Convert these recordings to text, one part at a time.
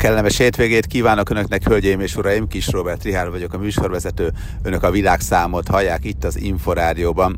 Kellemes hétvégét kívánok Önöknek, hölgyeim és uraim! Kis Róbert Richárd vagyok, a műsorvezető. Önök a világszámot hallják itt az Inforádióban.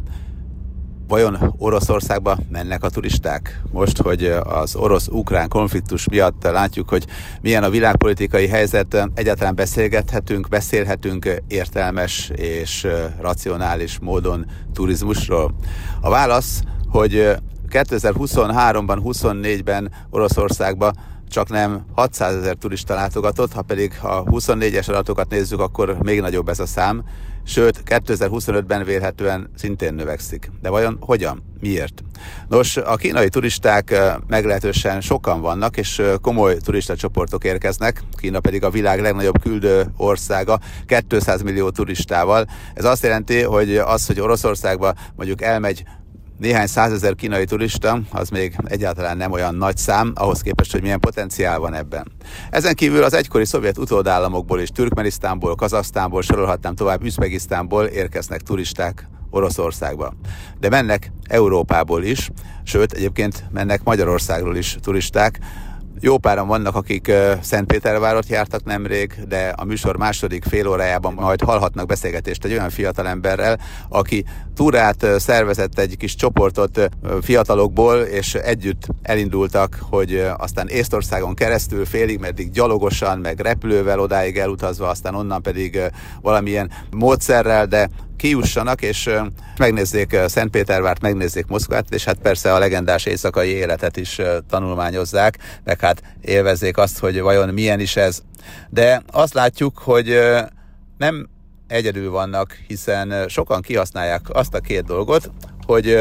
Vajon Oroszországba mennek a turisták? Most, hogy az orosz-ukrán konfliktus miatt látjuk, hogy milyen a világpolitikai helyzet, egyáltalán beszélhetünk értelmes és racionális módon turizmusról. A válasz, hogy 2023-ban, 24-ben Oroszországba csak nem 600 000 turista látogatott, ha pedig a 24-es adatokat nézzük, akkor még nagyobb ez a szám, sőt 2025-ben vélhetően szintén növekszik. De vajon hogyan? Miért? Nos, a kínai turisták meglehetősen sokan vannak, és komoly turistacsoportok érkeznek. Kína pedig a világ legnagyobb küldő országa, 200 millió turistával. Ez azt jelenti, hogy hogy Oroszországba mondjuk elmegy néhány százezer kínai turista, az még egyáltalán nem olyan nagy szám, ahhoz képest, hogy milyen potenciál van ebben. Ezen kívül az egykori szovjet utódállamokból is, Türkmenisztánból, Kazahsztánból, sorolhatnám tovább, Üzbegisztánból érkeznek turisták Oroszországba. De mennek Európából is, sőt, egyébként mennek Magyarországról is turisták. Jó páran vannak, akik Szentpétervárot jártak nemrég, de a műsor második fél órájában majd hallhatnak beszélgetést egy olyan fiatalemberrel, aki túrát szervezett, egy kis csoportot fiatalokból, és együtt elindultak, hogy aztán Észtországon keresztül félig meddig gyalogosan, meg repülővel odáig elutazva, aztán onnan pedig valamilyen módszerrel, de kijussanak, és megnézzék Szentpétervárt, megnézzék Moszkvát, és hát persze a legendás éjszakai életet is tanulmányozzák, meg hát élvezzék azt, hogy vajon milyen is ez. De azt látjuk, hogy nem egyedül vannak, hiszen sokan kihasználják azt a két dolgot, hogy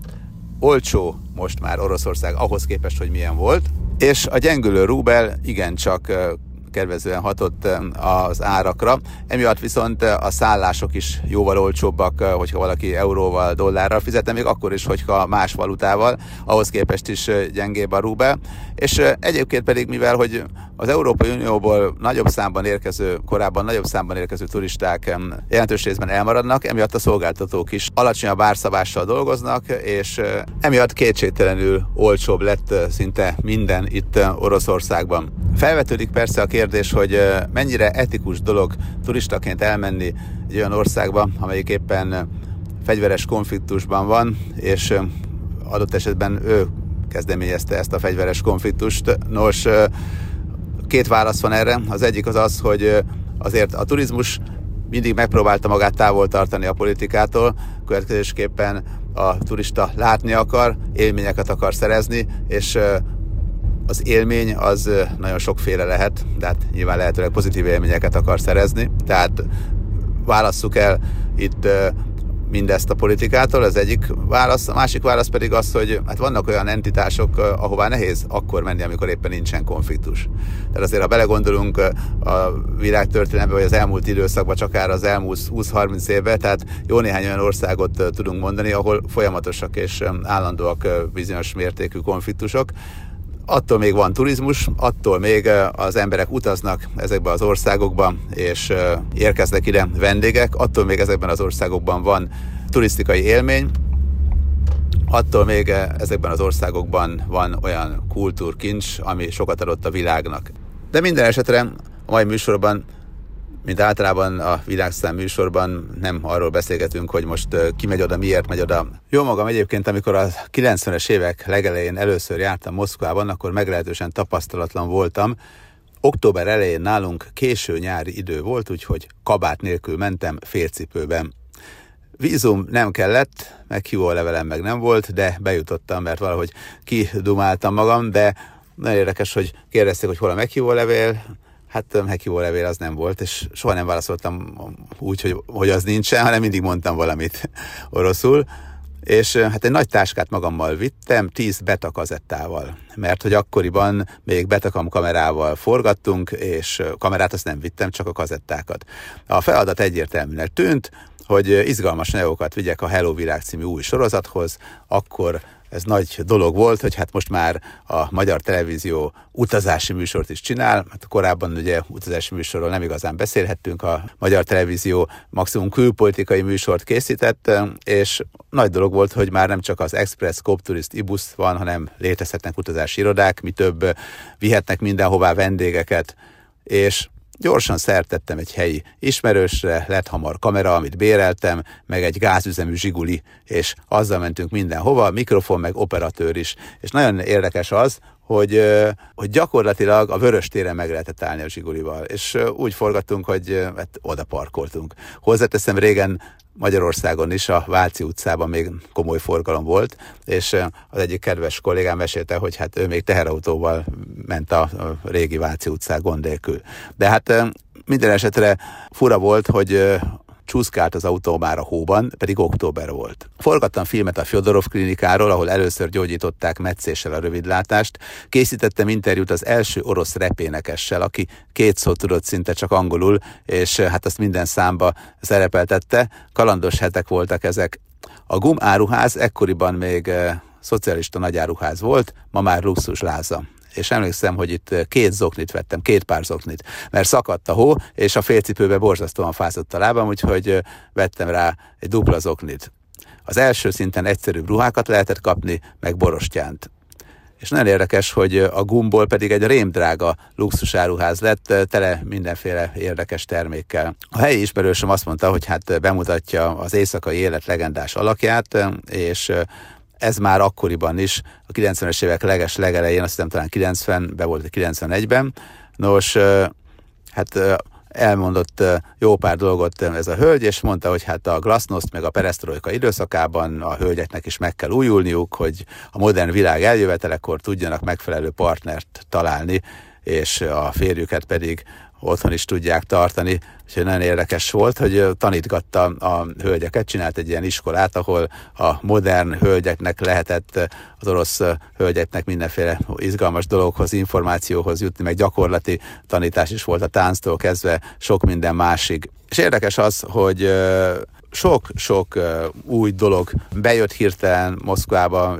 olcsó most már Oroszország ahhoz képest, hogy milyen volt, és a gyengülő rubel igencsak kedvezően hatott az árakra. Emiatt viszont a szállások is jóval olcsóbbak, hogyha valaki euróval, dollárral fizet, még akkor is, hogyha más valutával, ahhoz képest is gyengébb a rubel. És egyébként pedig, mivel hogy az Európai Unióból korábban nagyobb számban érkező turisták jelentős részben elmaradnak, emiatt a szolgáltatók is alacsonyabb árszabással dolgoznak, és emiatt kétségtelenül olcsóbb lett szinte minden itt Oroszországban. Felvetődik persze a kérdés, hogy mennyire etikus dolog turistaként elmenni egy olyan országba, amelyik éppen fegyveres konfliktusban van, és adott esetben ő kezdeményezte ezt a fegyveres konfliktust. Nos, két válasz van erre. Az egyik az, hogy azért a turizmus mindig megpróbálta magát távol tartani a politikától, következésképpen a turista látni akar, élményeket akar szerezni, és az élmény az nagyon sokféle lehet, de hát nyilván lehetőleg pozitív élményeket akar szerezni, tehát válasszuk el itt mindezt a politikától, ez egyik válasz. A másik válasz pedig az, hogy hát vannak olyan entitások, ahová nehéz akkor menni, amikor éppen nincsen konfliktus. Tehát azért, ha belegondolunk a világtörténelembe, vagy az elmúlt időszakban, csak akár az elmúlt 20-30 évben, tehát jó néhány olyan országot tudunk mondani, ahol folyamatosak és állandóak bizonyos mértékű konfliktusok. Attól még van turizmus, attól még az emberek utaznak ezekbe az országokba, és érkeznek ide vendégek, attól még ezekben az országokban van turisztikai élmény, attól még ezekben az országokban van olyan kultúrkincs, ami sokat adott a világnak. De minden esetre a mai műsorban, mint általában a Világszám műsorban nem arról beszélgetünk, hogy most ki megy oda, miért megy oda. Jó magam egyébként, amikor a 90-es évek legelején először jártam Moszkvában, akkor meglehetősen tapasztalatlan voltam. Október elején nálunk késő nyári idő volt, úgyhogy kabát nélkül mentem félcipőben. Vízum nem kellett, meghívó levelem meg nem volt, de bejutottam, mert valahogy kidumáltam magam, de nagyon érdekes, hogy kérdezték, hogy hol a meghívó levél. Hát meghívó levél az nem volt, és soha nem válaszoltam úgy, hogy az nincsen, hanem mindig mondtam valamit oroszul. És hát egy nagy táskát magammal vittem, 10 beta kazettával, mert hogy akkoriban még Betacam kamerával forgattunk, és kamerát azt nem vittem, csak a kazettákat. A feladat egyértelműnek tűnt, hogy izgalmas anyagokat vigyek a Hello Világ című új sorozathoz, akkor ez nagy dolog volt, hogy hát most már a Magyar Televízió utazási műsort is csinál. Hát korábban ugye utazási műsorról nem igazán beszélhettünk, a Magyar Televízió maximum külpolitikai műsort készített, és nagy dolog volt, hogy már nem csak az Express, Coop Turist, Ibusz van, hanem létezhetnek utazási irodák, mi több, vihetnek mindenhová vendégeket, és gyorsan szertettem egy helyi ismerősre, lett hamar kamera, amit béreltem, meg egy gázüzemű Zsiguli, és azzal mentünk mindenhova, mikrofon, meg operatőr is. És nagyon érdekes az, hogy gyakorlatilag a Vöröstéren meg lehetett állni a Zsigulival, és úgy forgattunk, hogy hát oda parkoltunk. Hozzáteszem, régen Magyarországon is, a Váci utcában még komoly forgalom volt, és az egyik kedves kollégám mesélte, hogy hát ő még teherautóval ment a régi Váci utcán gond nélkül. De hát minden esetre fura volt, hogy csúszkált az autó már a hóban, pedig október volt. Forgattam filmet a Fjodorov klinikáról, ahol először gyógyították metszéssel a rövidlátást. Készítettem interjút az első orosz repénekessel, aki 2 szót tudott szinte csak angolul, és hát azt minden számba szerepeltette. Kalandos hetek voltak ezek. A GUM áruház ekkoriban még szocialista nagyáruház volt, ma már luxus láza. És emlékszem, hogy itt 2 zoknit vettem, 2 pár zoknit, mert szakadt a hó, és a félcipőbe borzasztóan fázott a lábam, úgyhogy vettem rá egy dupla zoknit. Az első szinten egyszerűbb ruhákat lehetett kapni, meg borostyánt. És nagyon érdekes, hogy a GUM-ból pedig egy rémdrága luxusáruház lett, tele mindenféle érdekes termékkel. A helyi ismerősöm azt mondta, hogy hát bemutatja az éjszakai élet legendás alakját, és ez már akkoriban is, a 90-es évek legelején, azt hiszem talán 90-ben volt, 91-ben. Nos, hát elmondott jó pár dolgot ez a hölgy, és mondta, hogy hát a glasznoszt meg a peresztrojka időszakában a hölgyeknek is meg kell újulniuk, hogy a modern világ eljövetelekor tudjanak megfelelő partnert találni, és a férjüket pedig otthon is tudják tartani. Úgyhogy nagyon érdekes volt, hogy tanítgatta a hölgyeket, csinált egy ilyen iskolát, ahol a modern hölgyeknek lehetett, az orosz hölgyeknek mindenféle izgalmas dologhoz, információhoz jutni, meg gyakorlati tanítás is volt a tánctól kezdve sok minden másig. És érdekes az, hogy sok új dolog bejött hirtelen Moszkvába,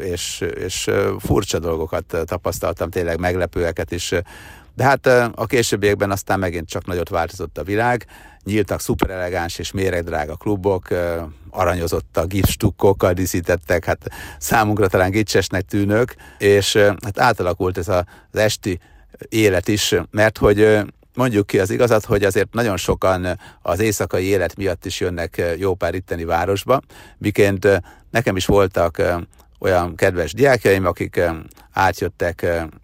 és furcsa dolgokat tapasztaltam, tényleg meglepőeket is. De hát a későbbiekben aztán megint csak nagyot változott a világ, nyíltak szuperelegáns és méregdrága klubok, aranyozottak, gipstukkokkal díszítettek, hát számunkra talán gicsesnek tűnök, és hát átalakult ez az esti élet is, mert hogy mondjuk ki az igazat, hogy azért nagyon sokan az éjszakai élet miatt is jönnek jó pár itteni városba, miként nekem is voltak olyan kedves diákjaim, akik átjöttek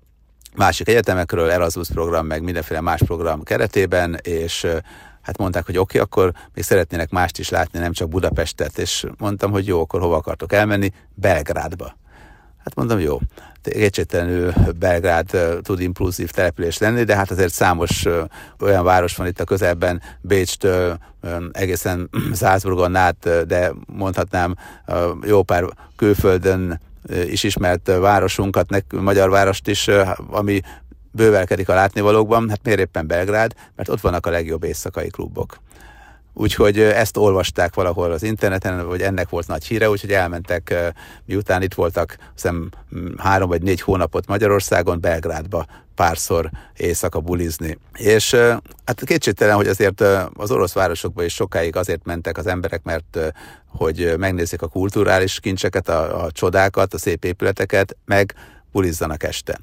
másik egyetemekről, Erasmus program, meg mindenféle más program keretében, és hát mondták, hogy oké, akkor még szeretnének mást is látni, nem csak Budapestet, és mondtam, hogy jó, akkor hova akartok elmenni? Belgrádba. Hát mondom, jó, kétségtelenül Belgrád tud impulzív település lenni, de hát azért számos olyan város van itt a közelben, Bécstől egészen Salzburgon át, de mondhatnám jó pár külföldön is ismert városunkat, magyar várost is, ami bővelkedik a látnivalókban, hát miért éppen Belgrád, mert ott vannak a legjobb éjszakai klubok. Úgyhogy ezt olvasták valahol az interneten, vagy ennek volt nagy híre, úgyhogy elmentek, miután itt voltak, hiszem 3 vagy 4 hónapot Magyarországon, Belgrádba párszor éjszaka bulizni. És hát kétségtelen, hogy azért az orosz városokba is sokáig azért mentek az emberek, mert hogy megnézzék a kulturális kincseket, a csodákat, a szép épületeket, meg bulizzanak este.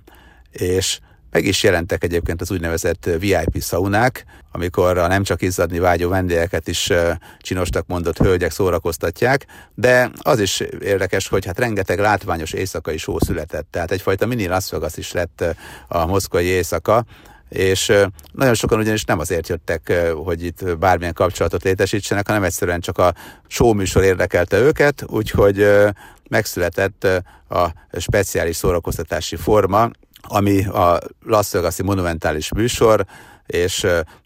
És meg is jelentek egyébként az úgynevezett VIP szaunák, amikor a nem csak izzadni vágyó vendégeket is csinosnak mondott hölgyek szórakoztatják, de az is érdekes, hogy hát rengeteg látványos éjszakai show született, tehát egyfajta mini Las Vegas is lett a moszkvai éjszaka, és nagyon sokan ugyanis nem azért jöttek, hogy itt bármilyen kapcsolatot létesítsenek, hanem egyszerűen csak a showműsor érdekelte őket, úgyhogy megszületett a speciális szórakoztatási forma, ami a Las Vegas-i monumentális műsor és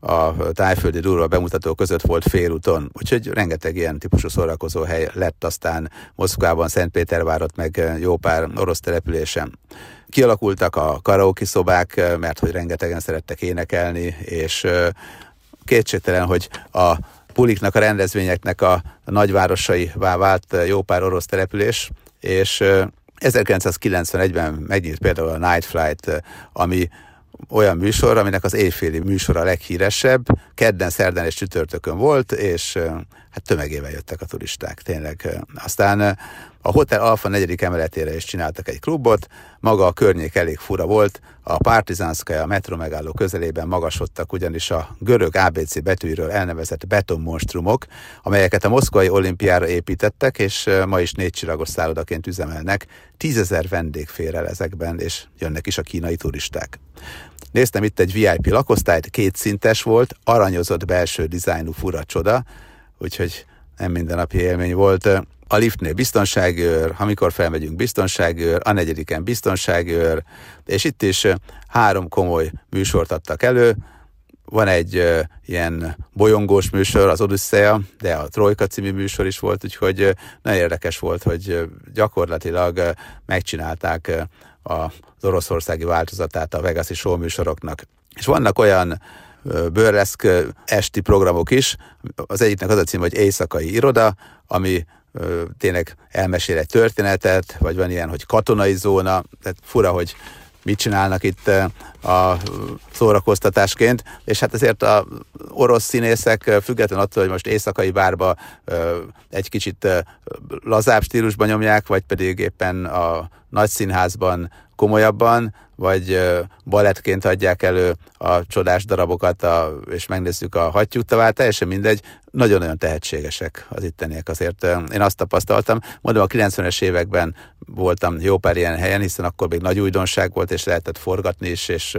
a tájföldi durva bemutató között volt félúton. Úgyhogy rengeteg ilyen típusú szórakozó hely lett aztán Moszkvában, Szentpétervárot, meg jó pár orosz településen. Kialakultak a karaoke szobák, mert hogy rengetegen szerettek énekelni, és kétségtelen, hogy a buliknak, a rendezvényeknek a nagyvárosaivá vált jó pár orosz település, és 1991-ben megnyílt például a Night Flight, ami olyan műsor, aminek az éjféli műsora a leghíresebb, kedden, szerdán és csütörtökön volt, és hát tömegével jöttek a turisták, tényleg. Aztán a Hotel Alfa 4. emeletére is csináltak egy klubot, maga a környék elég fura volt, a Partizánszkaja metró megálló közelében magasodtak ugyanis a görög ABC betűiről elnevezett betonmonstrumok, amelyeket a moszkvai olimpiára építettek, és ma is 4 csillagos szállodaként üzemelnek. 10 000 vendég fér el ezekben, és jönnek is a kínai turisták. Néztem itt egy VIP lakosztályt, 2 szintes volt, aranyozott belső dizájnú fura csoda, úgyhogy nem mindennapi élmény volt. A liftnél biztonságőr, amikor felmegyünk biztonságőr, a 4. biztonságőr, és itt is 3 komoly műsort adtak elő. Van egy ilyen bolyongós műsor, az Odüsszea, de a Trojka című műsor is volt, úgyhogy nagyon érdekes volt, hogy gyakorlatilag megcsinálták az oroszországi változatát a Vegasi show műsoroknak. És vannak olyan burleszk esti programok is, az egyiknek az a cím, hogy Éjszakai iroda, ami tényleg elmesél egy történetet, vagy van ilyen, hogy katonai zóna, tehát fura, hogy mit csinálnak itt a szórakoztatásként, és hát azért az orosz színészek, független attól, hogy most éjszakai bárba egy kicsit lazább stílusban nyomják, vagy pedig éppen a nagy színházban komolyabban, vagy balettként adják elő a csodás darabokat, és megnézzük a hattyútavát, teljesen mindegy, nagyon-nagyon tehetségesek az itteniek azért. Én azt tapasztaltam, mondom, a 90-es években voltam jó pár ilyen helyen, hiszen akkor még nagy újdonság volt, és lehetett forgatni is, és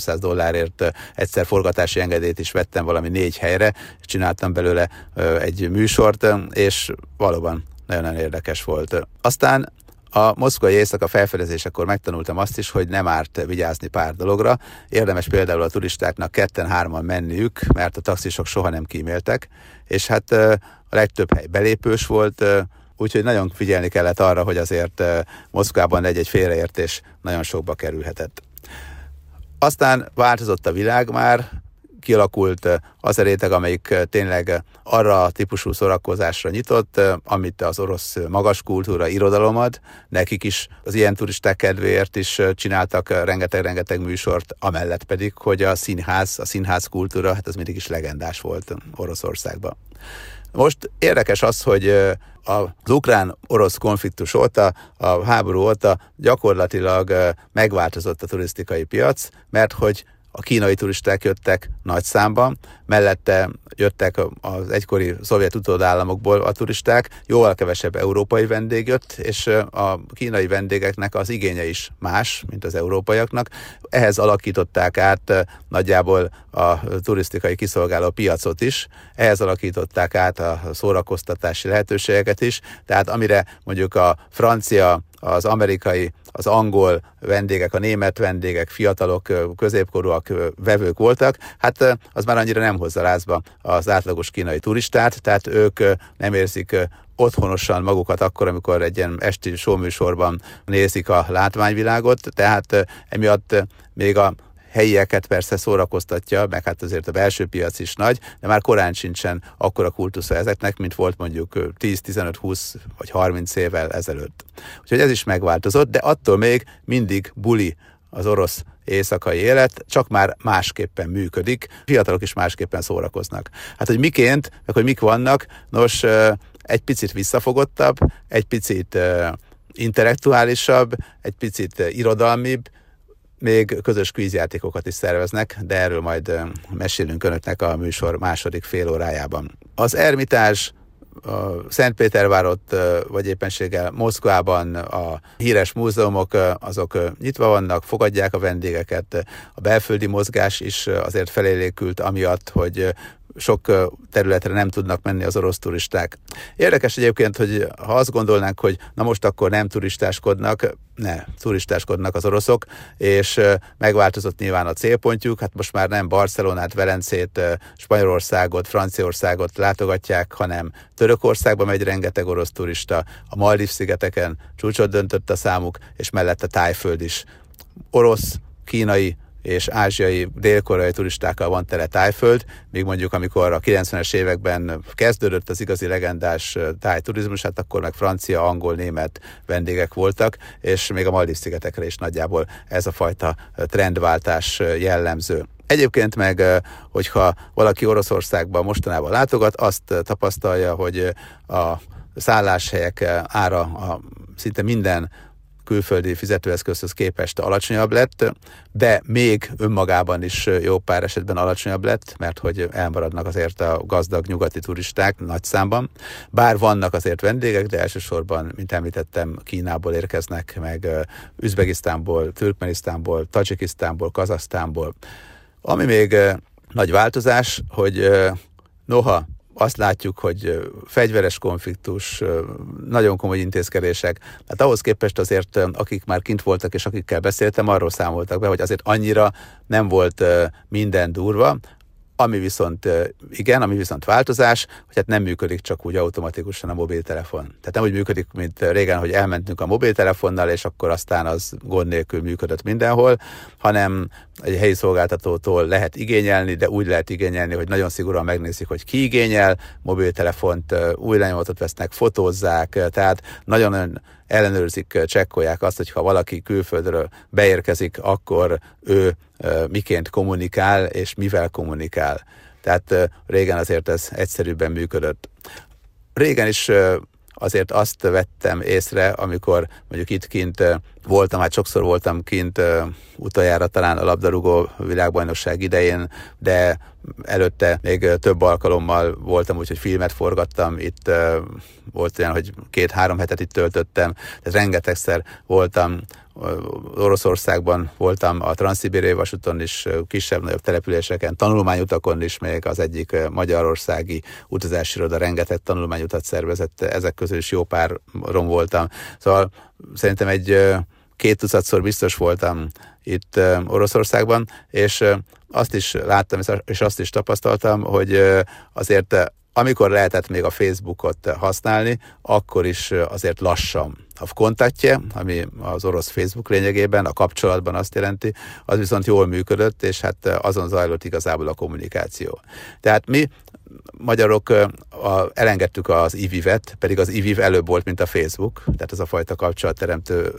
$300 egyszer forgatási engedélyt is vettem valami 4 helyre, és csináltam belőle egy műsort, és valóban nagyon-nagyon érdekes volt. Aztán a moszkvai éjszaka felfedezésekor megtanultam azt is, hogy nem árt vigyázni pár dologra. Érdemes például a turistáknak 2-3-an menniük, mert a taxisok soha nem kíméltek, és hát a legtöbb hely belépős volt, úgyhogy nagyon figyelni kellett arra, hogy azért Moszkvában egy félreértés nagyon sokba kerülhetett. Aztán változott a világ már, kialakult az a réteg, amelyik tényleg arra a típusú szórakozásra nyitott, amit az orosz magas kultúra, irodalom ad. Nekik is az ilyen turisták kedvéért is csináltak rengeteg műsort, amellett pedig, hogy a színház kultúra, hát az mindig is legendás volt Oroszországban. Most érdekes az, hogy az ukrán-orosz konfliktus óta, a háború óta gyakorlatilag megváltozott a turisztikai piac, mert hogy a kínai turisták jöttek nagy számban, mellette jöttek az egykori szovjet utódállamokból a turisták, jóval kevesebb európai vendég jött, és a kínai vendégeknek az igénye is más, mint az európaiaknak. Ehhez alakították át nagyjából a turisztikai kiszolgáló piacot is, ehhez alakították át a szórakoztatási lehetőségeket is, tehát amire mondjuk a francia, az amerikai, az angol vendégek, a német vendégek, fiatalok, középkorúak vevők voltak, hát az már annyira nem hozza lázba az átlagos kínai turistát, tehát ők nem érzik otthonosan magukat akkor, amikor egy ilyen esti showműsorban nézik a látványvilágot, tehát emiatt még a helyieket persze szórakoztatja, meg hát azért a belső piac is nagy, de már korán sincsen akkora kultusza ezeknek, mint volt mondjuk 10, 15, 20 vagy 30 évvel ezelőtt. Úgyhogy ez is megváltozott, de attól még mindig buli az orosz éjszakai élet, csak már másképpen működik, fiatalok is másképpen szórakoznak. Hát, hogy miként, meg hogy mik vannak, nos, egy picit visszafogottabb, egy picit intellektuálisabb, egy picit irodalmibb, még közös kvízjátékokat is szerveznek, de erről majd mesélünk önöknek a műsor második fél órájában. Az Ermitázs, a Szentpétervárot, vagy éppenséggel Moszkvában a híres múzeumok, azok nyitva vannak, fogadják a vendégeket. A belföldi mozgás is azért felélénkült amiatt, hogy sok területre nem tudnak menni az orosz turisták. Érdekes egyébként, hogy ha azt gondolnánk, hogy na most akkor nem turistáskodnak az oroszok, és megváltozott nyilván a célpontjuk, hát most már nem Barcelonát, Velencét, Spanyolországot, Franciaországot látogatják, hanem Törökországba megy rengeteg orosz turista, a Maldív-szigeteken csúcsot döntött a számuk, és mellette Tájföld is. Orosz, kínai és ázsiai, dél-koreai turistákkal van tele Tájföld, míg mondjuk amikor a 90-es években kezdődött az igazi legendás tájturizmus, hát akkor meg francia, angol, német vendégek voltak, és még a Maldív-szigetekre is nagyjából ez a fajta trendváltás jellemző. Egyébként meg, hogyha valaki Oroszországba mostanában látogat, azt tapasztalja, hogy a szálláshelyek ára szinte minden külföldi fizetőeszközhöz képest alacsonyabb lett, de még önmagában is jó pár esetben alacsonyabb lett, mert hogy elmaradnak azért a gazdag nyugati turisták nagy számban. Bár vannak azért vendégek, de elsősorban, mint említettem, Kínából érkeznek, meg Üzbegisztánból, Türkmenisztánból, Tadzsikisztánból, Kazahsztánból. Ami még nagy változás, hogy noha azt látjuk, hogy fegyveres konfliktus, nagyon komoly intézkedések. Hát ahhoz képest azért, akik már kint voltak és akikkel beszéltem, arról számoltak be, hogy azért annyira nem volt minden durva. Ami viszont igen, ami viszont változás, hogy hát nem működik csak úgy automatikusan a mobiltelefon. Tehát nem úgy működik, mint régen, hogy elmentünk a mobiltelefonnal, és akkor aztán az gond nélkül működött mindenhol, hanem egy helyi szolgáltatótól lehet igényelni, de úgy lehet igényelni, hogy nagyon szigorúan megnézik, hogy ki igényel, mobiltelefont, új lenyomatot vesznek, fotózzák, tehát nagyon ellenőrzik, csekkolják azt, hogy ha valaki külföldről beérkezik, akkor ő miként kommunikál, és mivel kommunikál. Tehát régen azért ez egyszerűbben működött. Régen is azért azt vettem észre, amikor mondjuk itt kint voltam, hát sokszor voltam kint utoljára talán a labdarúgó világbajnokság idején, de előtte még több alkalommal voltam úgy, hogy filmet forgattam, itt volt olyan, hogy 2-3 hetet itt töltöttem, tehát rengetegszer voltam Oroszországban, voltam a Transzszibériai vasúton is, kisebb-nagyobb településeken, tanulmányutakon is, még az egyik magyarországi utazási iroda rengeteg tanulmányutat szervezett, ezek közül is jó páron voltam. Szóval szerintem egy 200-szor biztos voltam itt Oroszországban, és azt is láttam, és azt is tapasztaltam, hogy azért amikor lehetett még a Facebookot használni, akkor is azért lassan. A kontaktje, ami az orosz Facebook lényegében, a kapcsolatban azt jelenti, az viszont jól működött, és hát azon zajlott igazából a kommunikáció. Tehát mi magyarok elengedtük az iViv-et, pedig az iViv előbb volt, mint a Facebook, tehát ez a fajta kapcsolatteremtő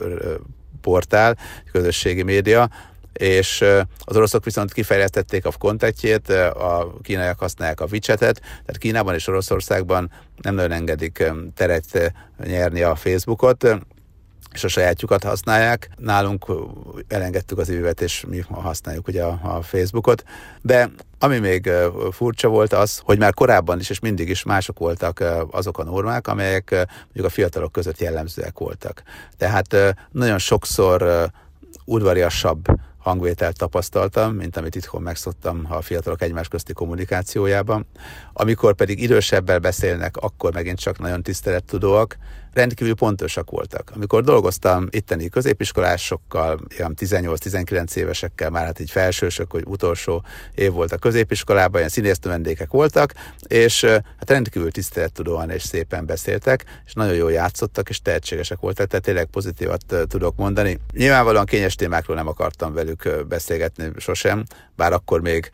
portál, közösségi média, és az oroszok viszont kifejlesztették a kontaktjét, a kínaiak használják a WeChat-et, tehát Kínában és Oroszországban nem nagyon engedik teret nyerni a Facebookot, és a sajátjukat használják. Nálunk elengedtük az iViv-et, és mi használjuk ugye a Facebookot. De ami még furcsa volt az, hogy már korábban is és mindig is mások voltak azok a normák, amelyek mondjuk a fiatalok között jellemzőek voltak. Tehát nagyon sokszor udvariasabb hangvételt tapasztaltam, mint amit itthon megszoktam a fiatalok egymás közti kommunikációjában. Amikor pedig idősebbel beszélnek, akkor megint csak nagyon tisztelettudóak, rendkívül pontosak voltak. Amikor dolgoztam itteni középiskolásokkal, ilyen 18-19 évesekkel, már hát így felsősök, hogy utolsó év volt a középiskolában, ilyen színésznövendékek voltak, és hát rendkívül tisztelettudóan és szépen beszéltek, és nagyon jól játszottak, és tehetségesek voltak, tehát tényleg pozitívat tudok mondani. Nyilvánvalóan kényes témákról nem akartam velük beszélgetni sosem, bár akkor még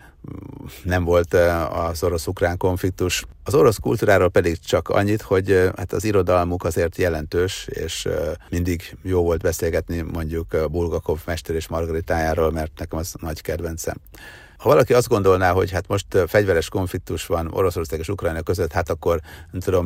nem volt az orosz-ukrán konfliktus. Az orosz kultúráról pedig csak annyit, hogy hát az irodalmuk azért jelentős, és mindig jó volt beszélgetni mondjuk Bulgakov mester és Margaritájáról, mert nekem az nagy kedvencem. Ha valaki azt gondolná, hogy hát most fegyveres konfliktus van Oroszország és Ukrajna között, hát akkor nem tudom,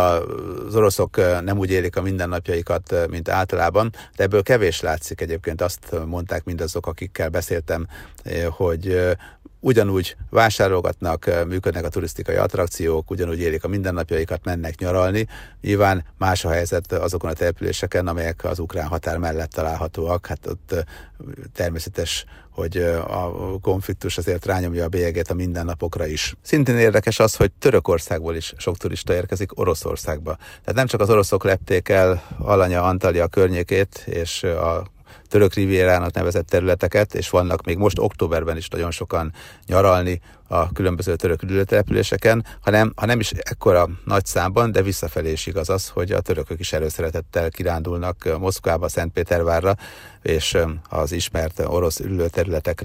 az oroszok nem úgy élik a mindennapjaikat, mint általában, de ebből kevés látszik egyébként. Azt mondták mindazok, akikkel beszéltem, hogy ugyanúgy vásárolgatnak, működnek a turisztikai attrakciók, ugyanúgy élik a mindennapjaikat, mennek nyaralni. Nyilván más a helyzet azokon a településeken, amelyek az ukrán határ mellett találhatóak. Hát ott természetes, hogy a konfliktus azért rányomja a bélyegét a mindennapokra is. Szintén érdekes az, hogy Törökországból is sok turista érkezik Oroszországba. Tehát nem csak az oroszok lepték el Alanya, Antalya környékét és a török rivierának nevezett területeket, és vannak még most októberben is nagyon sokan nyaralni a különböző török üdülőtelepüléseken, ha nem is ekkora nagy számban, de visszafelé is igaz az, hogy a törökök is előszeretettel kirándulnak Moszkvába, Szentpétervárra és az ismert orosz üdülőterületekre.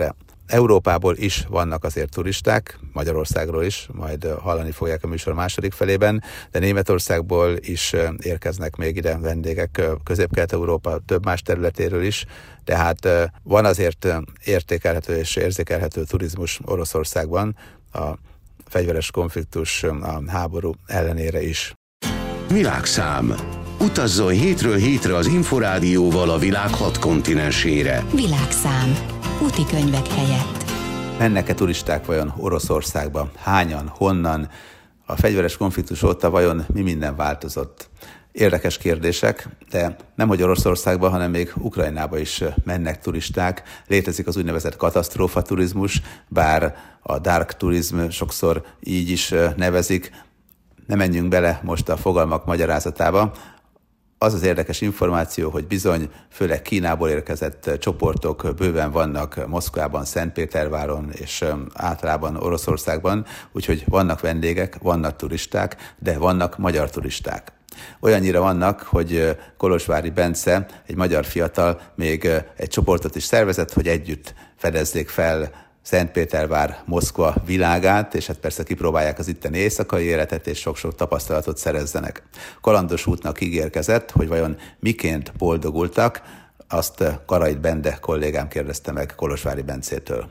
Európából is vannak azért turisták, Magyarországról is, majd hallani fogják a műsor második felében, de Németországból is érkeznek még ide vendégek, Közép-Kelet-Európa több más területéről is, tehát van azért értékelhető és érzékelhető turizmus Oroszországban a fegyveres konfliktus, a háború ellenére is. Világszám. Utazzon hétről hétre az Inforádióval a világ 6 kontinensére. Világszám. Úti könyvek helyett. Mennek-e turisták vajon Oroszországba? Hányan? Honnan? A fegyveres konfliktus óta vajon mi minden változott? Érdekes kérdések, de nemhogy Oroszországba, hanem még Ukrajnába is mennek turisták. Létezik az úgynevezett katasztrófaturizmus, bár a dark turizm sokszor így is nevezik. Ne menjünk bele most a fogalmak magyarázatába. Az az érdekes információ, hogy bizony, főleg Kínából érkezett csoportok bőven vannak Moszkvában, Szentpéterváron és általában Oroszországban, úgyhogy vannak vendégek, vannak turisták, de vannak magyar turisták. Olyannyira vannak, hogy Kolozsvári Bence, egy magyar fiatal, még egy csoportot is szervezett, hogy együtt fedezzék fel Szentpétervár, Moszkva világát, és hát persze kipróbálják az itteni éjszakai életet, és sok-sok tapasztalatot szerezzenek. Kalandos útnak ígérkezett, hogy vajon miként boldogultak, azt Karait Bende kollégám kérdezte meg Kolozsvári Bencétől.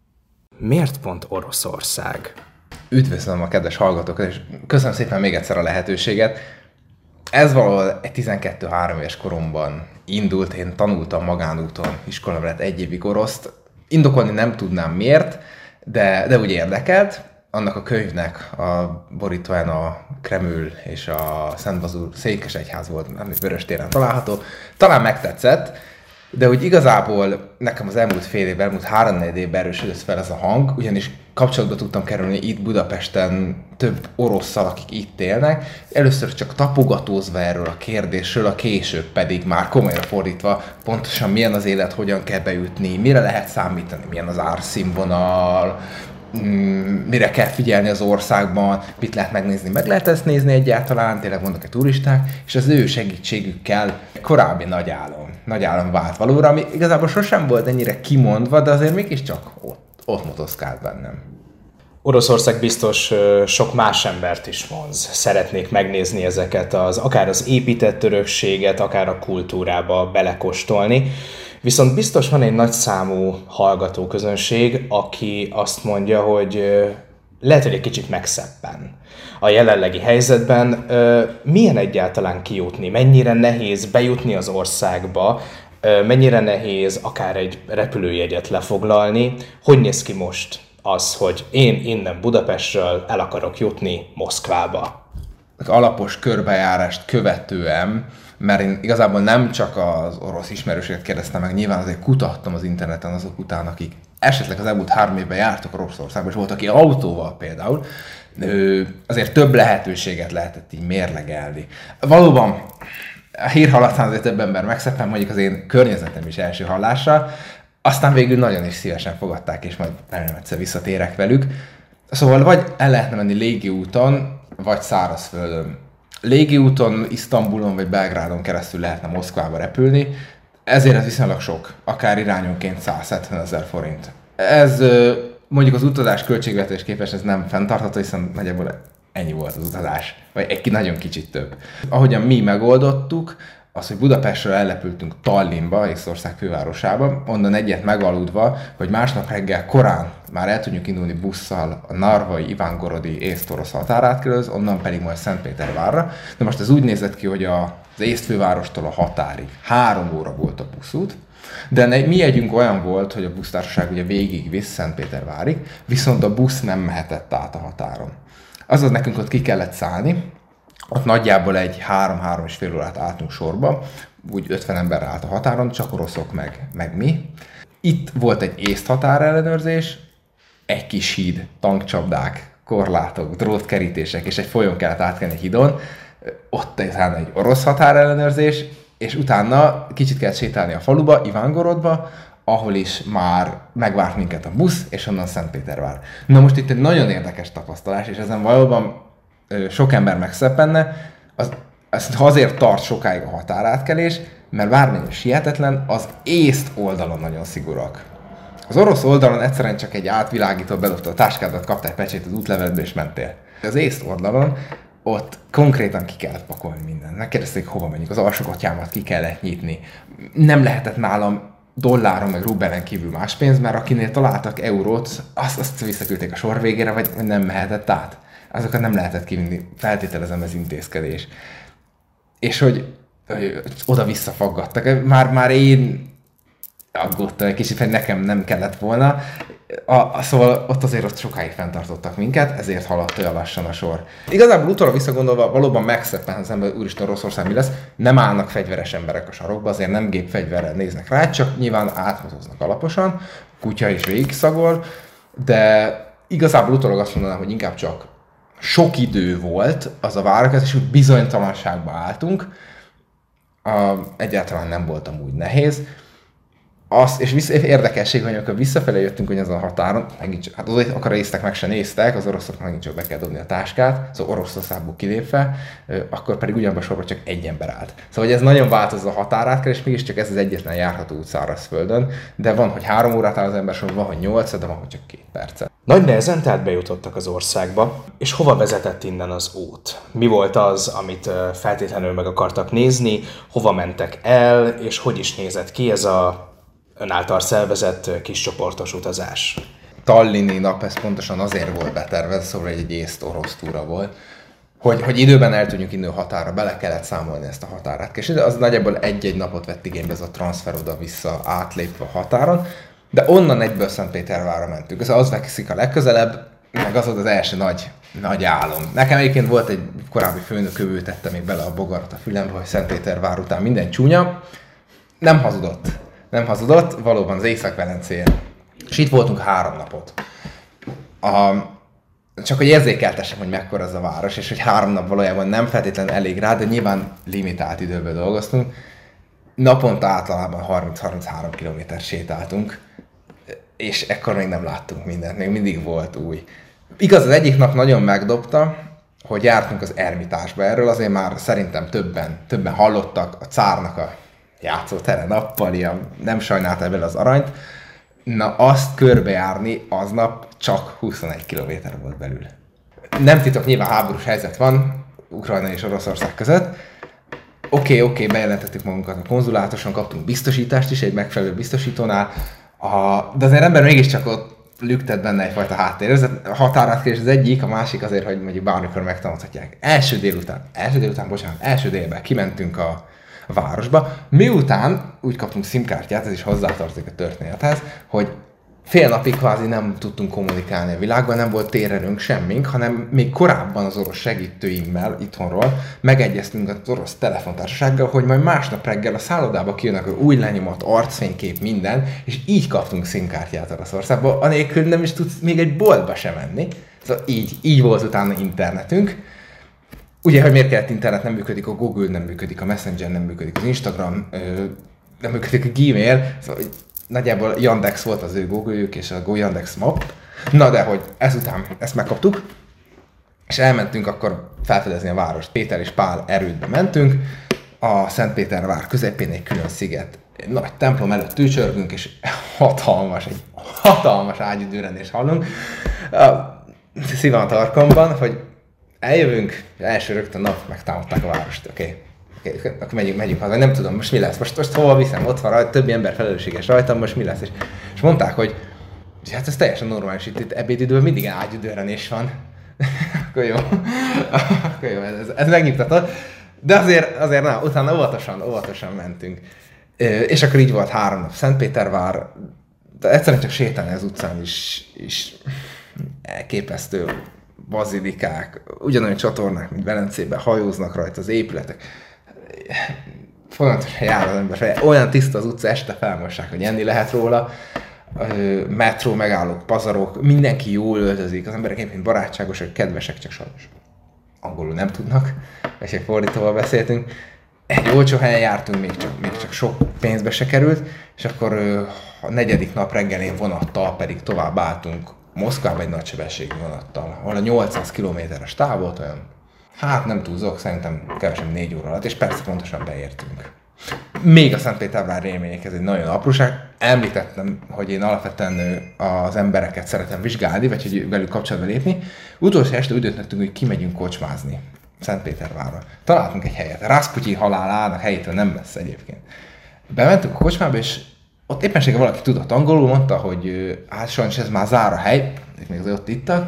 Miért pont Oroszország? Üdvözlöm a kedves hallgatókat, és köszönöm szépen még egyszer a lehetőséget. Ez valahol egy 12-3 éves koromban indult, én tanultam magánúton, iskola mellett 1 évig oroszt. Indokolni nem tudnám miért, de úgy érdekelt. Annak a könyvnek a borítóján a Kreml és a Szent Vazul székesegyház volt, amit Vöröstéren található. Talán megtetszett, de úgy igazából nekem az elmúlt fél évben, elmúlt 3-4 évben erősödött fel ez a hang, ugyanis kapcsolatba tudtam kerülni itt Budapesten több orosszal, akik itt élnek. Először csak tapogatózva erről a kérdésről, a később pedig már komolyra fordítva, pontosan milyen az élet, hogyan kell bejutni, mire lehet számítani, milyen az árszínvonal, mire kell figyelni az országban, mit lehet megnézni, meg lehet ezt nézni egyáltalán, tényleg vannak-e turisták, és az ő segítségükkel korábbi nagy álom vált valóra, ami igazából sosem volt ennyire kimondva, de azért mégiscsak ott motoszkált bennem. Oroszország biztos sok más embert is vonz. Szeretnék megnézni ezeket, akár az épített örökséget, akár a kultúrába belekóstolni. Viszont biztos van egy nagyszámú hallgatóközönség, aki azt mondja, hogy lehet, hogy egy kicsit megszeppen a jelenlegi helyzetben. Milyen egyáltalán kijutni? Mennyire nehéz bejutni az országba? Mennyire nehéz akár egy repülőjegyet lefoglalni? Hogy néz ki most az, hogy én innen Budapestről el akarok jutni Moszkvába? Alapos körbejárást követően, mert én igazából nem csak az orosz ismerőséget kérdeztem meg, nyilván azért kutattam az interneten azok után, akik esetleg az elmúlt 3 évben jártak Oroszországba, és volt, aki autóval például, azért több lehetőséget lehetett így mérlegelni. Valóban a hír hallatán azért több ember megszeppen, mondjuk az én környezetem is első hallásra, aztán végül nagyon is szívesen fogadták, és majd remélem egyszer visszatérek velük. Szóval vagy el lehetne menni légiúton, vagy szárazföldön. Légiúton, Isztambulon vagy Belgrádon keresztül lehetne Moszkvába repülni, ezért ez viszonylag sok, akár irányonként 170 000 forint. Ez mondjuk az utazás költségvetés képest ez nem fenntartható, hiszen nagyjából ennyi volt az utazás, vagy egy nagyon kicsit több. Ahogyan mi megoldottuk, az, hogy Budapestről elrepültünk Tallinnba, Észtország fővárosába, onnan egyet megaludva, hogy másnap reggel korán már el tudjuk indulni busszal a narvai Ivangorodi észt-orosz határátkelőhöz, onnan pedig majd Szentpétervárra. De most ez úgy nézett ki, hogy az észt fővárostól a határig 3 óra volt a buszút, de mi jegyünk olyan volt, hogy a busztársaság ugye végig visz Szentpétervárig, viszont a busz nem mehetett át a határon. Azaz nekünk ott ki kellett szállni, ott nagyjából egy 3-3,5 órát álltunk sorba, úgy 50 ember állt a határon, csak oroszok meg mi. Itt volt egy észt határellenőrzés, egy kis híd, tankcsapdák, korlátok, drótkerítések, és egy folyón kellett átkelni egy hídon. Ott utána egy orosz határellenőrzés, és utána kicsit kellett sétálni a faluba, Ivángorodba, ahol is már megvárt minket a busz, és onnan Szentpétervár. Na most itt egy nagyon érdekes tapasztalás, és ezen valóban sok ember megszeppenne, az azért tart sokáig a határátkelés, mert bármennyire hihetetlen, az észt oldalon nagyon szigorúak. Az orosz oldalon egyszerűen csak egy átvilágító, bedobta a táskádat, kaptál egy pecsét az útleveledbe és mentél. Az észt oldalon ott konkrétan ki kellett pakolni mindent. Megkérdezték, hova menjünk, az alsógatyámat ki kellett nyitni. Nem lehetett nálam dolláron meg rubelen kívül más pénz, mert akinél találtak eurót, azt visszaküldték a sor végére, vagy nem mehetett át. Azokat nem lehetett kivinni, feltételezem ez intézkedés. És hogy oda-vissza faggattak. Már én aggódtam egy kicsit, hogy nekem nem kellett volna. Szóval ott sokáig fenntartottak minket, ezért haladt olyan lassan a sor. Igazából utólag visszagondolva valóban megszeppen az ember, úristen, Oroszország mi lesz, nem állnak fegyveres emberek a sarokba, azért nem gépfegyverrel néznek rá, csak nyilván átmozognak alaposan, kutya is végigszagol, de igazából utólag azt mondanám, hogy inkább csak sok idő volt az a várakozás, és úgy bizonytalanságba álltunk. Egyáltalán nem volt amúgy nehéz. És érdekesség, hogy amikor visszafelé jöttünk, hogy azon a határon, hát akkor a észtek meg se néztek, az oroszok megint csak be kell dobni a táskát, szóval Oroszországból kilépve, akkor pedig ugyanabban a sorban csak egy ember állt. Szóval hogy ez nagyon változó a határátkelés, és mégiscsak ez az egyetlen járható út szárazföldön, de van, hogy 3 órát áll az ember sorban, van, hogy 8, de van, hogy csak 2 percet. Nagy nehezen tehát bejutottak az országba, és hova vezetett innen az út? Mi volt az, amit feltétlenül meg akartak nézni, hova mentek el, és hogy is nézett ki ez a ön által szervezett kis csoportos utazás? Tallinni nap, ez pontosan azért volt betervezve, szóval egy észt-orosz túra volt, hogy időben el tudjunk innen a határa, bele kellett számolni ezt a határát. És az nagyjából egy-egy napot vett igénybe ez a transfer oda-vissza átlépve a határon, de onnan egyből Szentpétervárra mentünk. Ez az fekszik a legközelebb, meg az volt az első nagy álom. Nekem egyébként volt egy korábbi főnök, ő tette még bele a bogarat a fülembe, hogy Szentpétervár után minden csúnya. Nem hazudott, valóban az Észak-Velencén. És itt voltunk 3 napot. Csak hogy érzékeltessem, hogy mekkora ez a város, és hogy 3 nap valójában nem feltétlenül elég rá, de nyilván limitált időben dolgoztunk. Naponta általában 30-33 kilométert sétáltunk, és ekkor még nem láttunk mindent, még mindig volt új. Igaz, az egyik nap nagyon megdobta, hogy jártunk az Ermitásba. Erről azért már szerintem többen hallottak, a Cárnak a játszótere nappaliam, nem sajnálta vele az aranyt. Na, azt körbejárni aznap csak 21 kilométer volt belül. Nem titok, nyilván háborús helyzet van Ukrajna és Oroszország között. Oké, bejelentettük magunkat a konzulátuson, kaptunk biztosítást is egy megfelelő biztosítónál, de azért ember mégiscsak ott lüktet benne egyfajta háttérérzet. A határátkelés az egyik, a másik azért, hogy mondjuk bármikor megtanulhatják. Első délben kimentünk a városba, miután úgy kaptunk SIM-kártyát, ez is hozzátartozik a történethez, hogy fél napig kvázi nem tudtunk kommunikálni a világban, nem volt térerőnk semmink, hanem még korábban az orosz segítőimmel itthonról megegyeztünk az orosz telefontársasággal, hogy majd másnap reggel a szállodába kijönnek, hogy új lenyomat, arcfénykép, minden, és így kaptunk SIM-kártyát Oroszországba, anélkül nem is tudsz még egy boltba sem menni. Szóval így volt utána internetünk. Ugye, hogy miért kellett internet, nem működik, a Google nem működik, a Messenger nem működik, az Instagram nem működik, a Gmail, szóval nagyjából Yandex volt az ő Google-jük és a Go Yandex Map. Na de, hogy ezután ezt megkaptuk, és elmentünk akkor felfedezni a várost. Péter és Pál erődbe mentünk, a Szentpétervár közepén egy külön sziget. Egy nagy templom előtt tűcsörgünk, és hatalmas ágyúdőrendést hallunk. Szívan a tarkomban, hogy eljövünk, első rögtön nap megtámadták a várost, oké. Akkor megyünk haza, nem tudom, most mi lesz, most hova viszem, ott van rajta, többi ember felelősséges rajtam, most mi lesz, és mondták, hogy hát ez teljesen normális, itt ebédidőben mindig ágyúdőrenés van. Akkor jó, ez megnyugtatott, de azért na, utána óvatosan mentünk. És akkor így volt 3 nap Szentpétervár, de egyszerűen csak sétálni az utcán is elképesztő bazilikák, ugyanolyan csatornák, mint Velencében, hajóznak rajta az épületek. Folyamatosan jár az ember fel. Olyan tiszta az utca, este felmossák, hogy enni lehet róla. Metró megállók, pazarok, mindenki jól öltözik, az emberek egyébként barátságosak, kedvesek, csak sajnos angolul nem tudnak, és egy fordítóval beszéltünk. Egy olcsó helyen jártunk, még csak sok pénzbe se került, és akkor a 4. nap reggelén vonattal pedig tovább álltunk Moszkvába egy nagysebességű vonattal, ahol a 800 kilométeres táv volt olyan, hát nem túlzok, szerintem kevesebb 4 óra alatt, és persze pontosan beértünk. Még a Szentpétervár rémények, ez egy nagyon apróság. Említettem, hogy én alapvetően az embereket szeretem vizsgálni, vagy hogy velük kapcsolatba lépni. Utolsó este úgy döntöttünk, hogy kimegyünk kocsmázni Szentpétervárra. Találtunk egy helyet. Rasputin halálának helyétől nem messze egyébként. Bementünk a kocsmába, és ott éppenséggel valaki tudott angolul, mondta, hogy hát sajnos ez már zár a hely, még azért ott ittak,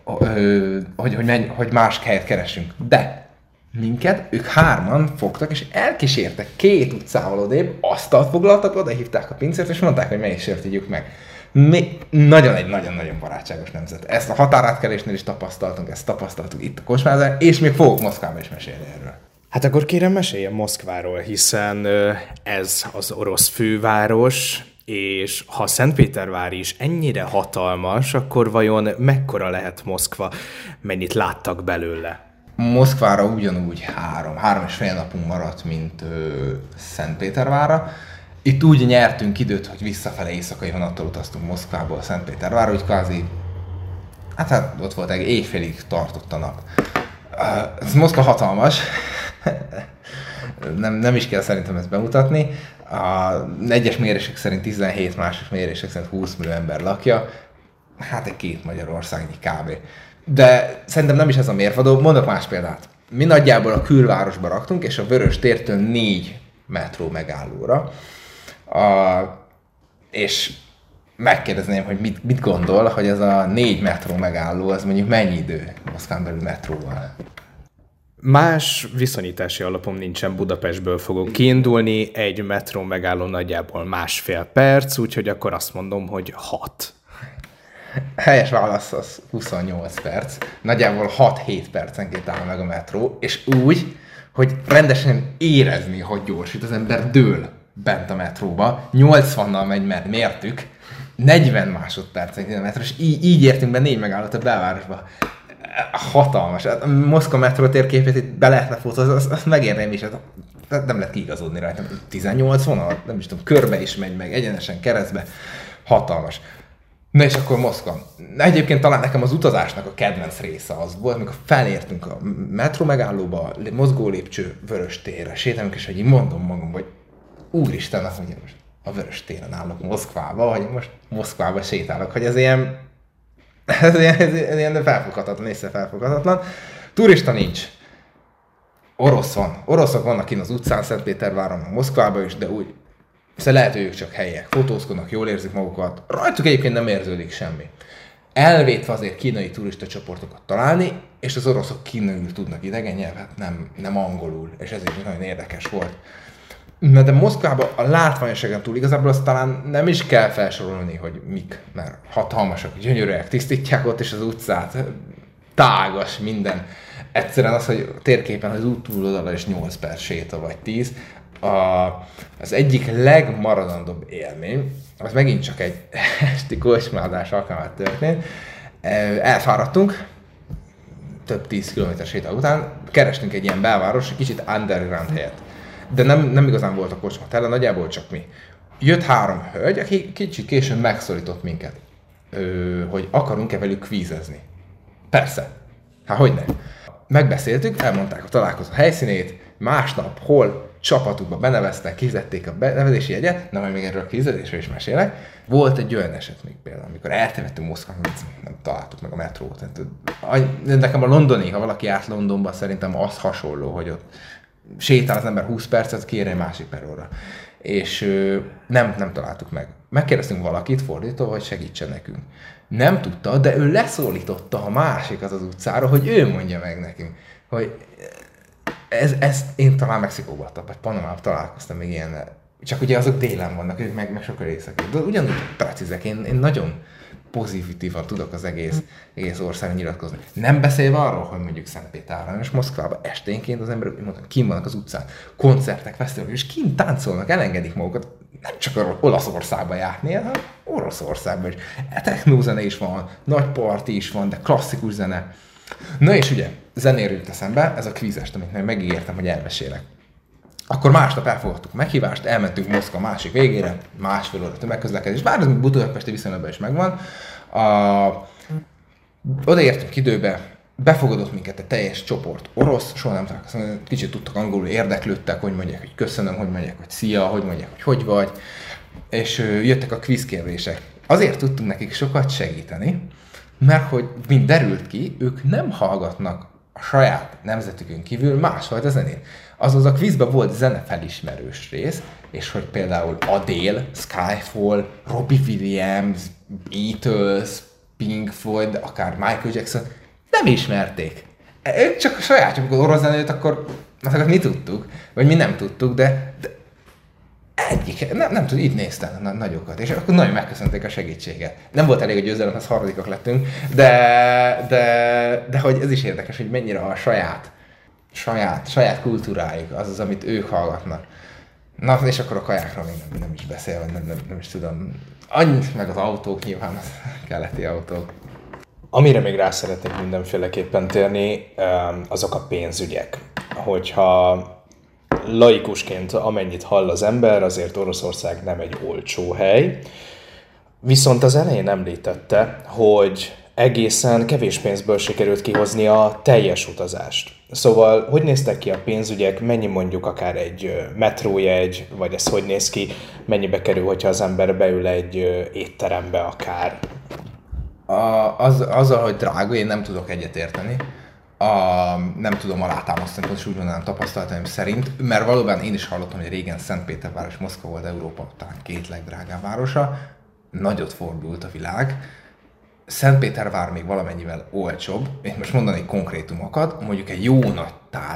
hogy más helyet keresünk. De minket ők 3 fogtak, és elkísértek 2 utcával odébb, asztalt foglaltak, oda hívták a pincért, és mondták, hogy melyik sört ígyük meg. Nagyon-nagyon barátságos nemzet. Ezt a határátkelésnél is tapasztaltunk, ezt tapasztaltuk itt a kocsmázán, és még fogok Moszkvába is mesélni erről. Hát akkor kérem, meséljen Moszkváról, hiszen ez az orosz főváros, és ha Szentpétervár is ennyire hatalmas, akkor vajon mekkora lehet Moszkva? Mennyit láttak belőle? Moszkvára ugyanúgy 3,5 napunk maradt, mint Szentpétervárra. Itt úgy nyertünk időt, hogy visszafele éjszakai vonattal utaztunk Moszkvából Szentpétervárra, hogy kvázi, hát ott volt, egy éjfélig tartott a nap. Ez Moszkva hatalmas, nem is kell szerintem ezt bemutatni. Egyes mérések szerint 17, másik mérések szerint 20 millió ember lakja, hát egy 2 Magyarországnyi kb. De szerintem nem is ez a mérvadó, mondok más példát. Mi nagyjából a külvárosba raktunk, és a Vörös tértől 4 metró megállóra. És megkérdezném, hogy mit gondol, hogy ez a 4 metró megálló, az mondjuk mennyi idő Moszkván belül metróval? Más viszonyítási alapom nincsen, Budapestből fogok kiindulni, egy metró megálló nagyjából 1,5 perc, úgyhogy akkor azt mondom, hogy 6. Helyes válasz az 28 perc. Nagyjából 6-7 percenként áll meg a metró, és úgy, hogy rendesen érezni, hogy gyorsít, az ember dől bent a metróba. 80-nal megy, mert mértük, 40 másodpercenként a metró, és így értünk be 4 megállót a belvárosba. Hatalmas. A Moszkva metró térképét itt be lehetne fotózni, azt megérném is. Nem lehet kiigazodni rajta. 18 vonal, nem is tudom, körbe is megy meg, egyenesen keresztbe. Hatalmas. Na és akkor Moszkva. Egyébként talán nekem az utazásnak a kedvenc része az volt, amikor felértünk a metró megállóba, mozgó lépcső, Vörös térre, sétálunk, és hogy mondom magam, hogy úristen, azt mondja, most a Vörös téren állok Moszkvába, vagy most Moszkvába sétálok, hogy ez ilyen felfoghatatlan, felfoghatatlan. Turista nincs. Orosz van. Oroszok vannak kint az utcán, Szentpéterváron, Moszkvában is, de úgy. Szóval lehet, hogy ők csak helyiek. Fotózkodnak, jól érzik magukat. Rajtuk egyébként nem érződik semmi. Elvétve azért kínai turista csoportokat találni, és az oroszok kínaiul tudnak idegen nyelvet, nem angolul. És ez is nagyon érdekes volt. Na de Moszkvában a látványosságon túl igazából azt talán nem is kell felsorolni, hogy mik, mert hatalmasak, gyönyörűek, tisztítják ott is az utcát, tágas minden. Egyszerűen az, hogy térképen az út túloldala is 8 perc séta vagy 10. Az egyik legmaradandóbb élmény, az megint csak egy esti kocsmázás alkalmát történt. Elfáradtunk, több 10 km séta után, kerestünk egy ilyen belváros, egy kicsit underground helyet. De nem igazán volt a kocsma tele, nagyjából csak mi. Jött 3 hölgy, aki kicsit későn megszólított minket, hogy akarunk-e velük kvízezni. Persze. Hát hogyne. Megbeszéltük, elmondták a találkozó helyszínét, másnap, hol, csapatukba beneveztek, kifizették a benevezési jegyet, na majd még erről a kvízezésről is mesélek. Volt egy olyan eset még például, amikor eltemettünk Moszkvában, nem találtuk meg a metrót. Nekem a londoni, ha valaki át Londonba, szerintem az hasonló, hogy ott sétál az ember 20 percet, kér egy másik peróra. És nem találtuk meg. Megkérdeztünk valakit, fordító, hogy segítsen nekünk. Nem tudta, de ő leszólította a másikat az utcára, hogy ő mondja meg nekünk, hogy ezt én talán Mexikóban, vagy Panamában találkoztam még ilyen, csak ugye azok délen vannak, ők meg sokkal északi. De ugyanúgy precízek, én nagyon pozitívan tudok az egész országon nyilatkozni. Nem beszélve arról, hogy mondjuk Szentpéterváron és Moszkvában esténként az emberek kint vannak az utcán, koncertek, fesztiválok, és kint táncolnak, elengedik magukat, nem csak Olaszországba járni, hanem Oroszországban is. Technózene is van, nagy parti is van, de klasszikus zene. Na és ugye, zenéről jut eszembe, ez a kvízest, amit megígértem, hogy elmesélek. Akkor másnap elfogadtuk a meghívást, elmentünk Moszkva másik végére, 1,5 óra tömegközlekedés, bár ez budapesti viszonylatban is megvan. Odaértünk időbe, befogadott minket egy teljes csoport orosz, soha nem találkoztam, kicsit tudtak angolul, érdeklődtek, hogy mondják, hogy köszönöm, hogy mondják, hogy szia, hogy mondják, hogy vagy, és jöttek a kvízkérdések. Azért tudtunk nekik sokat segíteni, mert hogy mind derült ki, ők nem hallgatnak a saját nemzetükön kívül másfajta zenét. Azaz a kvízben volt zenefelismerős rész, és hogy például Adele, Skyfall, Robbie Williams, Beatles, Pink Floyd, akár Michael Jackson nem ismerték. Ők csak a saját, amikor orosz zenét, akkor azokat mi tudtuk, vagy mi nem tudtuk, de egyik, nem tudom, így néztem a nagyokat, és akkor nagyon megköszönték a segítséget. Nem volt elég a győzelemhez, harmadikak lettünk, de hogy ez is érdekes, hogy mennyire a saját kultúrájuk, az, amit ők hallgatnak. Na, és akkor a kajákról még nem is beszélve, nem is tudom. Annyit, meg az autók nyilván, az keleti autók. Amire még rá szeretnék mindenféleképpen térni, azok a pénzügyek. Hogyha laikusként amennyit hall az ember, azért Oroszország nem egy olcsó hely. Viszont az elején említette, hogy egészen kevés pénzből sikerült kihozni a teljes utazást. Szóval, hogy néztek ki a pénzügyek, mennyi mondjuk akár egy metrójegy, vagy ez hogy néz ki, mennyibe kerül, hogyha az ember beül egy étterembe akár? Azzal, hogy drága, én nem tudok egyetérteni. Nem tudom alátámasztani, és úgy mondanám tapasztalataim szerint, mert valóban én is hallottam, hogy régen Szentpétervár és Moszkva volt Európa talán 2 legdrágább városa, nagyot fordult a világ. Szentpétervár még valamennyivel olcsóbb, én most mondanék konkrétumokat, mondjuk egy jó nagy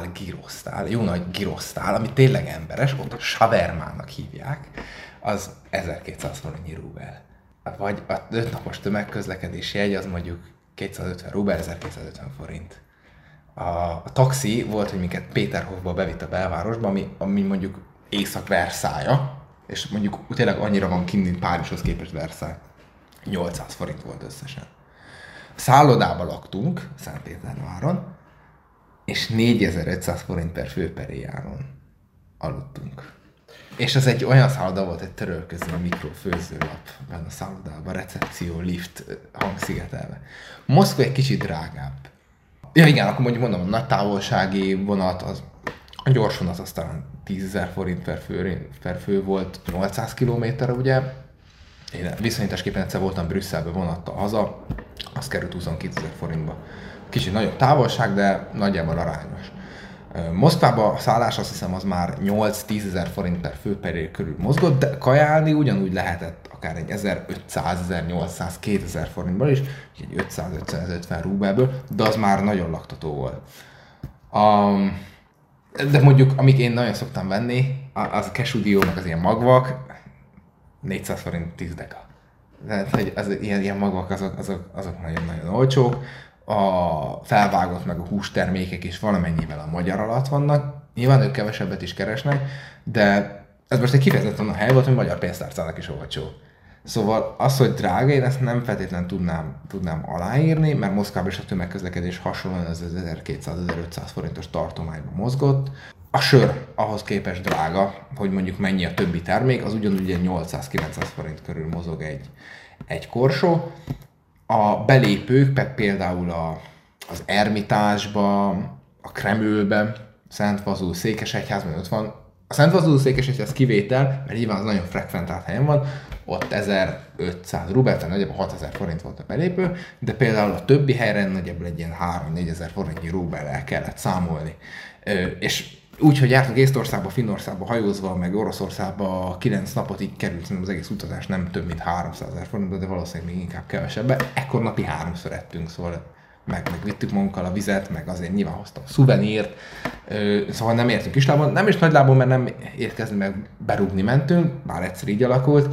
girosztál, ami tényleg emberes, ott shavermának hívják, az 1200 forintnyi rubel. Vagy a 5 napos tömegközlekedési jegy az mondjuk 250 rubel, 1250 forint. A taxi volt, hogy minket Péterhofba bevitt a belvárosba, ami mondjuk Észak-Versailles, és mondjuk tényleg annyira van kint, mint Párizshoz képest Versailles. 800 forint volt összesen. Szállodába laktunk Szentpéterváron, és 4500 forint per fő per éjjáron aludtunk. És ez egy olyan szálloda volt, egy törölköző mikrofőzőlap benne a szállodában, recepció, lift, hangszigetelve. Moszkva egy kicsit drágább. Ja igen, akkor mondjuk mondom, a nagy távolsági vonat, a gyors vonat az talán 10 000 forint per fő volt, 800 kilométerre ugye. Én viszonyításképpen egyszer voltam Brüsszelbe vonattal haza, az került 22 000 forintba. Kicsit nagyobb távolság, de nagyjából arányos. Moszkvába a szállás azt hiszem az már 8-10 000 forint per fő per év körül mozgott, de kajálni ugyanúgy lehetett akár egy 1500, 1800, 2000 forintból is, egy 500-550 rubelből, de az már nagyon laktató volt. De mondjuk, amik én nagyon szoktam venni, az a Kesudió, meg az ilyen magvak, 400 forint 10 deka. Tehát, hogy az ilyen magvak azok nagyon-nagyon olcsók. A felvágott meg a hústermékek is valamennyivel a magyar alatt vannak. Nyilván ők kevesebbet is keresnek, de ez most egy kifejezetten a hely volt, hogy magyar pénztárcának is olcsó. Szóval az, hogy drága, én ezt nem feltétlenül tudnám aláírni, mert Moszkvában is a tömegközlekedés hasonlóan az 1200-1500 forintos tartományban mozgott. A sör ahhoz képest drága, hogy mondjuk mennyi a többi termék, az ugyanúgy 800-900 forint körül mozog egy korsó. A belépők, például az Ermitásba, a Kremlbe, Szentvazul, Székesegyházban ott van. A Szentvazul, Székesegyház kivétel, mert nyilván az nagyon frekventált helyen van, ott 1500 rubel, tehát nagyjából 6000 forint volt a belépő, de például a többi helyre nagyjából egy ilyen 3-4 ezer forintnyi rubellel kellett számolni. És úgy, hogy jártunk Észtországba, Finnországba hajózva, meg Oroszországba 9 napot, így került az egész utazás nem több, mint 300 000 forintba, de valószínűleg még inkább kevesebbe. Ekkor napi 3-szor ettünk, szóval meg vittük magunkkal a vizet, meg azért nyilván hoztam szuvenírt, szóval nem értünk kislábon, nem is nagylábon, mert nem érkezni, meg berúgni mentünk, bár egyszer így alakult,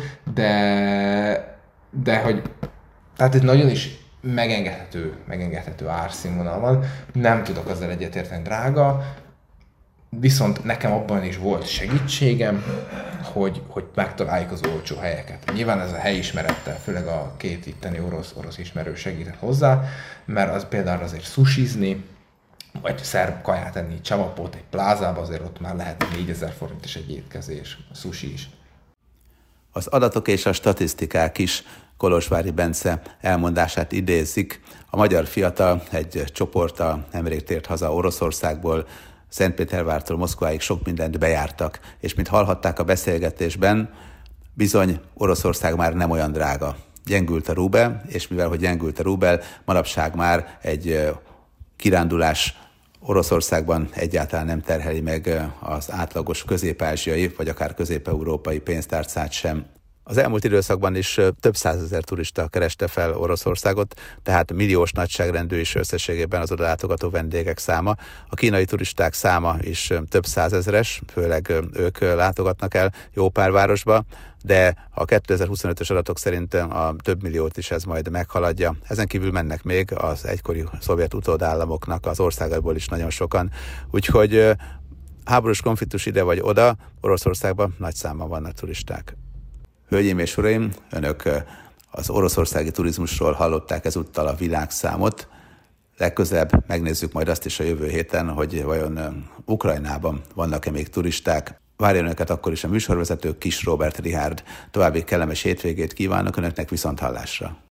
de hogy tehát itt nagyon is megengedhető árszínvonal van, nem tudok azzal egyetérteni, drága, viszont nekem abban is volt segítségem, hogy megtaláljuk az olcsó helyeket. Nyilván ez a helyismerettel, főleg a 2 itteni orosz ismerős segített hozzá, mert az például azért sushizni, vagy szerb kaját enni, csavapót egy plázába, azért ott már lehet 4000 forint is egy étkezés, a sushi is. Az adatok és a statisztikák is Kolozsvári Bence elmondását idézik. A magyar fiatal egy csoporttal nemrég tért haza Oroszországból, Szentpétervártól Moszkváig sok mindent bejártak, és mint hallhatták a beszélgetésben, bizony Oroszország már nem olyan drága. Gyengült a rubel, és mivel hogy gyengült a rubel, manapság már egy kirándulás Oroszországban egyáltalán nem terheli meg az átlagos közép-ázsiai, vagy akár közép-európai pénztárcát sem. Az elmúlt időszakban is több százezer turista kereste fel Oroszországot, tehát milliós nagyságrendű is összességében az oda látogató vendégek száma. A kínai turisták száma is több százezres, főleg ők látogatnak el jó pár városba, de a 2025-ös adatok szerint a több milliót is ez majd meghaladja. Ezen kívül mennek még az egykori szovjet utódállamoknak az országaiból is nagyon sokan, úgyhogy háborús konfliktus ide vagy oda, Oroszországban nagy számban vannak turisták. Hölgyeim és uraim, önök az oroszországi turizmusról hallották ezúttal a világszámot. Legközelebb megnézzük majd azt is a jövő héten, hogy vajon Ukrajnában vannak-e még turisták. Várjon önöket akkor is a műsorvezető, Kis Róbert Richárd. További kellemes hétvégét kívánok önöknek, viszonthallásra!